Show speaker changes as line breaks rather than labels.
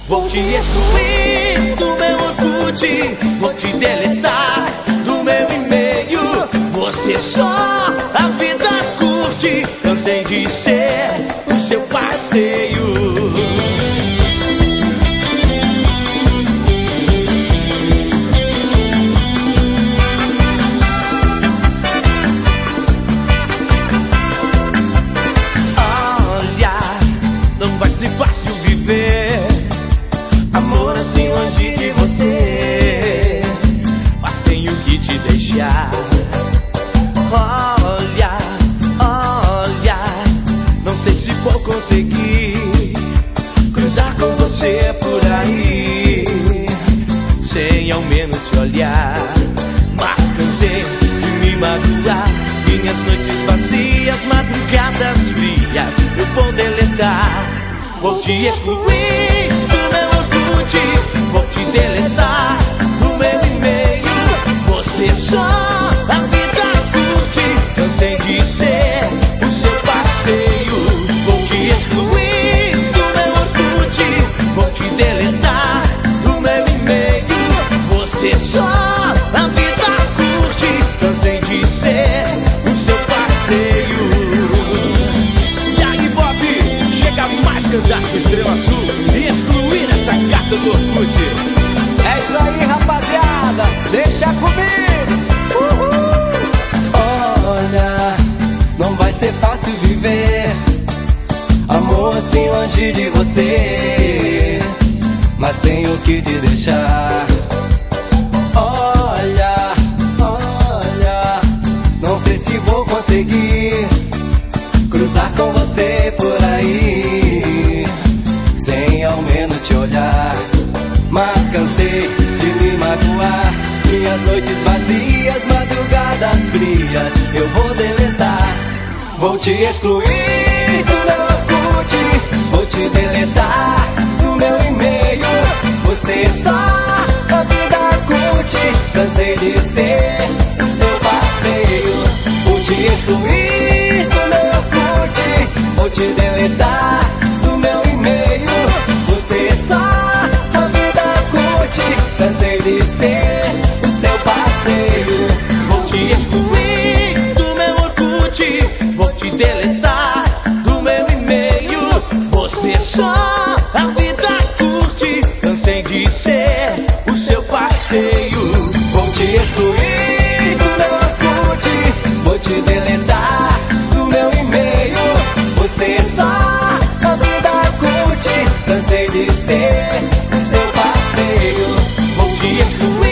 Vou te excluir do meu Orkut, vou te deletar do meu e-mail. Você só a vida curte, cansei de ser o seu passeio. Vai ser fácil viver amor assim longe de você, mas tenho que te deixar. Olha, olha, não sei se vou conseguir cruzar com você por aí, sem ao menos te olhar. Mas cansei de me magoar, minhas noites vazias, madrugadas frias, eu vou deletar. Vou te excluir do meu Orkut, vou te deletar do meu e-mail. Você só a vida curte, cansei de ser o seu passeio. Vou te excluir do meu Orkut, vou te deletar do meu e-mail. Você só a vida curte, cansei de ser o seu passeio. Cantar com Estrela Azul e excluir essa carta do Orkut.
É isso aí, rapaziada, deixa comigo. Olha, não vai ser fácil viver amor assim longe de você, mas tenho que te deixar. Olha, olha, não sei se vou conseguir cruzar com você por aí, sem ao menos te olhar. Mas cansei de me magoar, minhas noites vazias, madrugadas frias, eu vou deletar. Vou te excluir do meu Orkut, vou te deletar do meu e-mail. Você só a vida curte, cansei de ser o seu passeio. Vou te excluir do meu Orkut, vou te deletar do meu e-mail. Você só a vida curte, cansei de ser o seu passeio.
Vou te excluir do meu Orkut, vou te deletar do meu e-mail. Você só a vida curte, cansei de ser o seu passeio.
Vou te excluir do meu Orkut, vou te deletar do meu e-mail. Você só a vida curte, cansei de ser o seu passeio.
Vou te excluir